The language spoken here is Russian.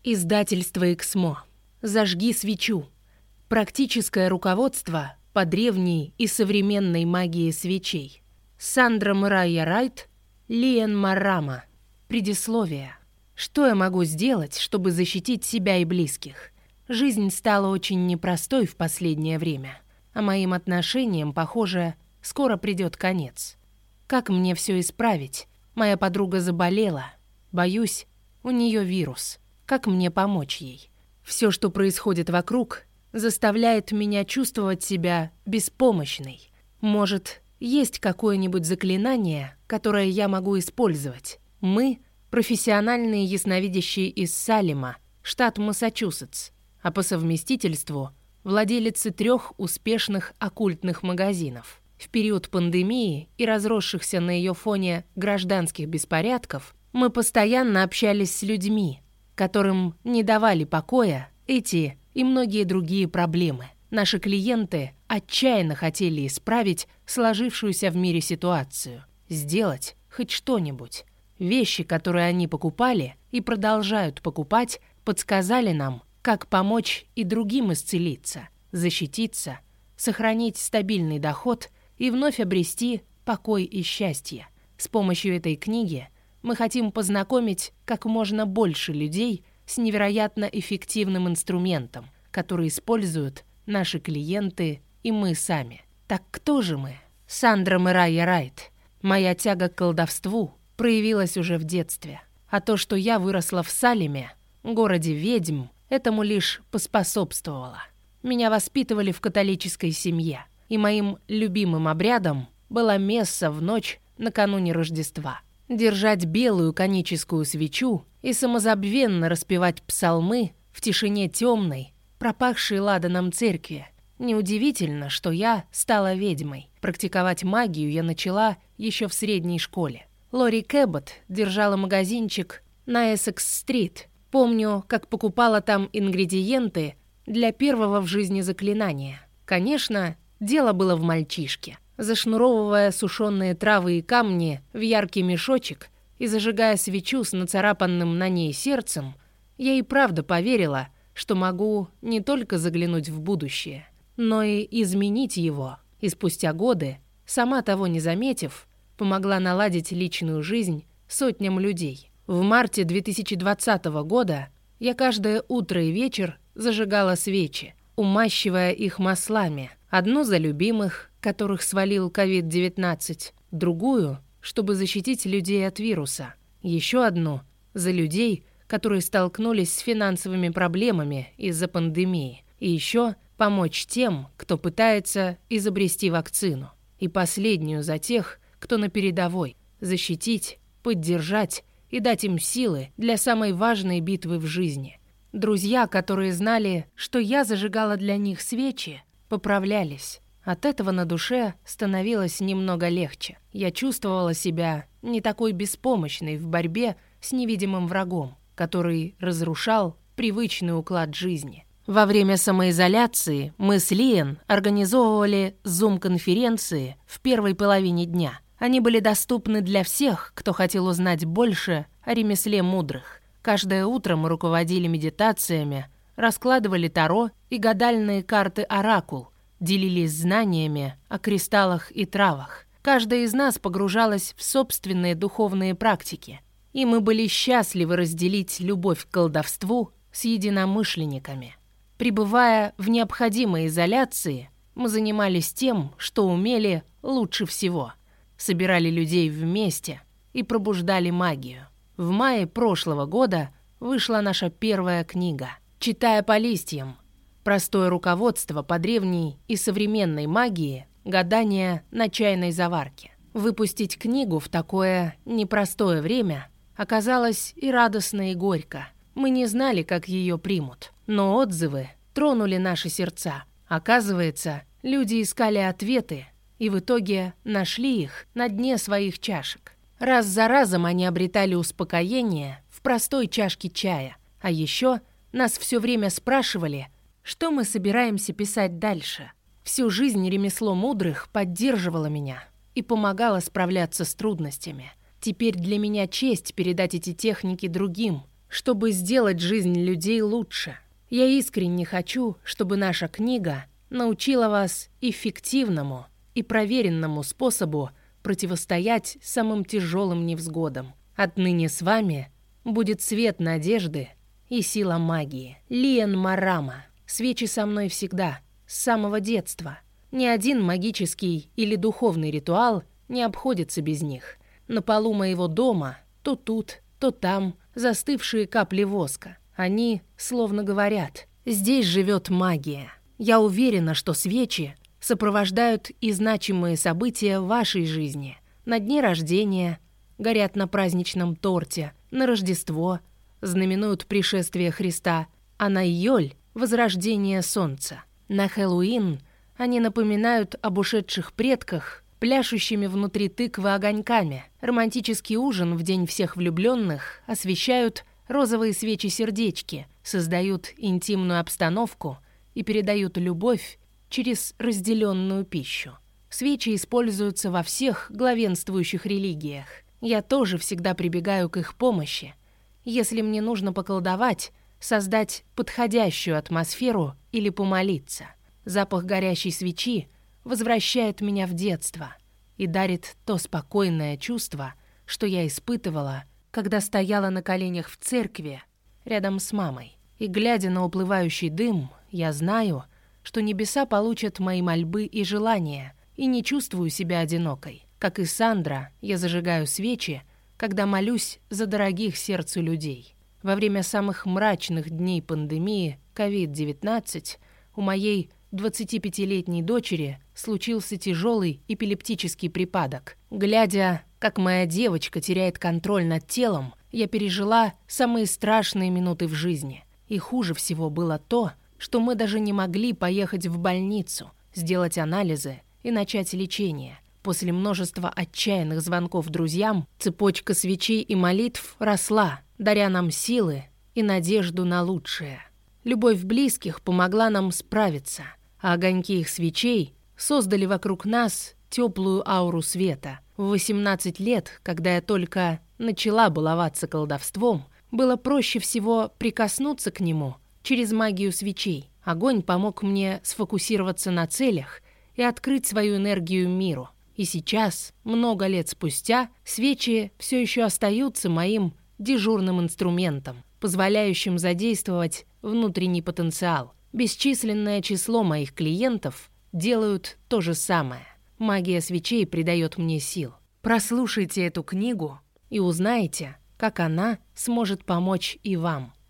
Издательство «Эксмо». Зажги свечу. Практическое руководство по древней и современной магии свечей. Сандра Мэрайя Райт, Лиэн Маррама. Предисловие. Что я могу сделать, чтобы защитить себя и близких? Жизнь стала очень непростой в последнее время, а моим отношениям, похоже, скоро придет конец. Как мне все исправить? Моя подруга заболела. Боюсь, у нее вирус. Как мне помочь ей? Все, что происходит вокруг, заставляет меня чувствовать себя беспомощной. Может, есть какое-нибудь заклинание, которое я могу использовать? Мы — профессиональные ясновидящие из Салема, штат Массачусетс, а по совместительству владелицы 3 успешных оккультных магазинов. В период пандемии и разросшихся на ее фоне гражданских беспорядков мы постоянно общались с людьми, которым не давали покоя эти и многие другие проблемы. Наши клиенты отчаянно хотели исправить сложившуюся в мире ситуацию, сделать хоть что-нибудь. Вещи, которые они покупали и продолжают покупать, подсказали нам, как помочь и другим исцелиться, защититься, сохранить стабильный доход и вновь обрести покой и счастье. С помощью этой книги мы хотим познакомить как можно больше людей с невероятно эффективным инструментом, который используют наши клиенты и мы сами. Так кто же мы? Сандра Мэрайя Райт. Моя тяга к колдовству проявилась уже в детстве. А то, что я выросла в Салеме, городе ведьм, этому лишь поспособствовало. Меня воспитывали в католической семье, и моим любимым обрядом была месса в ночь накануне Рождества. Держать белую коническую свечу и самозабвенно распевать псалмы в тишине темной, пропахшей ладаном церкви. Неудивительно, что я стала ведьмой. Практиковать магию я начала еще в средней школе. Лори Кэббот держала магазинчик на Эссекс-стрит. Помню, как покупала там ингредиенты для первого в жизни заклинания. Конечно, дело было в мальчишке. Зашнуровывая сушеные травы и камни в яркий мешочек и зажигая свечу с нацарапанным на ней сердцем, я и правда поверила, что могу не только заглянуть в будущее, но и изменить его. И спустя годы, сама того не заметив, помогла наладить личную жизнь сотням людей. В марте 2020 года я каждое утро и вечер зажигала свечи, умащивая их маслами. Одну за любимых, которых свалил COVID-19, другую, чтобы защитить людей от вируса, еще одну за людей, которые столкнулись с финансовыми проблемами из-за пандемии, и еще помочь тем, кто пытается изобрести вакцину, и последнюю за тех, кто на передовой, защитить, поддержать и дать им силы для самой важной битвы в жизни. Друзья, которые знали, что я зажигала для них свечи, поправлялись. От этого на душе становилось немного легче. Я чувствовала себя не такой беспомощной в борьбе с невидимым врагом, который разрушал привычный уклад жизни. Во время самоизоляции мы с Лиэн организовывали зум-конференции в первой половине дня. Они были доступны для всех, кто хотел узнать больше о ремесле мудрых. Каждое утро мы руководили медитациями, раскладывали таро и гадальные карты «Оракул», делились знаниями о кристаллах и травах. Каждая из нас погружалась в собственные духовные практики, и мы были счастливы разделить любовь к колдовству с единомышленниками. Пребывая в необходимой изоляции, мы занимались тем, что умели лучше всего. Собирали людей вместе и пробуждали магию. В мае прошлого года вышла наша первая книга «Читая по листьям». Простое руководство по древней и современной магии, гадания на чайной заварке. Выпустить книгу в такое непростое время оказалось и радостно, и горько. Мы не знали, как ее примут, но отзывы тронули наши сердца. Оказывается, люди искали ответы и в итоге нашли их на дне своих чашек. Раз за разом они обретали успокоение в простой чашке чая. А еще нас все время спрашивали, что мы собираемся писать дальше. Всю жизнь ремесло мудрых поддерживало меня и помогало справляться с трудностями. Теперь для меня честь передать эти техники другим, чтобы сделать жизнь людей лучше. Я искренне хочу, чтобы наша книга научила вас эффективному и проверенному способу противостоять самым тяжелым невзгодам. Отныне с вами будет свет надежды и сила магии. Лиен Марама. Свечи со мной всегда, с самого детства. Ни один магический или духовный ритуал не обходится без них. На полу моего дома то тут, то там застывшие капли воска. Они словно говорят: здесь живет магия. Я уверена, что свечи сопровождают и значимые события в вашей жизни. На дне рождения, горят на праздничном торте, на Рождество, знаменуют пришествие Христа, а на Йоль — возрождение солнца. На Хэллоуин они напоминают об ушедших предках, пляшущими внутри тыквы огоньками. Романтический ужин в День всех влюбленных освещают розовые свечи-сердечки, создают интимную обстановку и передают любовь через разделенную пищу. Свечи используются во всех главенствующих религиях. Я тоже всегда прибегаю к их помощи. Если мне нужно поколдовать, создать подходящую атмосферу или помолиться. Запах горящей свечи возвращает меня в детство и дарит то спокойное чувство, что я испытывала, когда стояла на коленях в церкви рядом с мамой. И, глядя на уплывающий дым, я знаю, что небеса получат мои мольбы и желания, и не чувствую себя одинокой. Как и Сандра, я зажигаю свечи, когда молюсь за дорогих сердцу людей. Во время самых мрачных дней пандемии COVID-19 у моей 25-летней дочери случился тяжелый эпилептический припадок. Глядя, как моя девочка теряет контроль над телом, я пережила самые страшные минуты в жизни. И хуже всего было то, что мы даже не могли поехать в больницу, сделать анализы и начать лечение. После множества отчаянных звонков друзьям цепочка свечей и молитв росла, даря нам силы и надежду на лучшее. Любовь близких помогла нам справиться, а огоньки их свечей создали вокруг нас теплую ауру света. В 18 лет, когда я только начала баловаться колдовством, было проще всего прикоснуться к нему через магию свечей. Огонь помог мне сфокусироваться на целях и открыть свою энергию миру. И сейчас, много лет спустя, свечи все еще остаются моим дежурным инструментом, позволяющим задействовать внутренний потенциал. Бесчисленное число моих клиентов делают то же самое. Магия свечей придает мне сил. Прослушайте эту книгу и узнаете, как она сможет помочь и вам.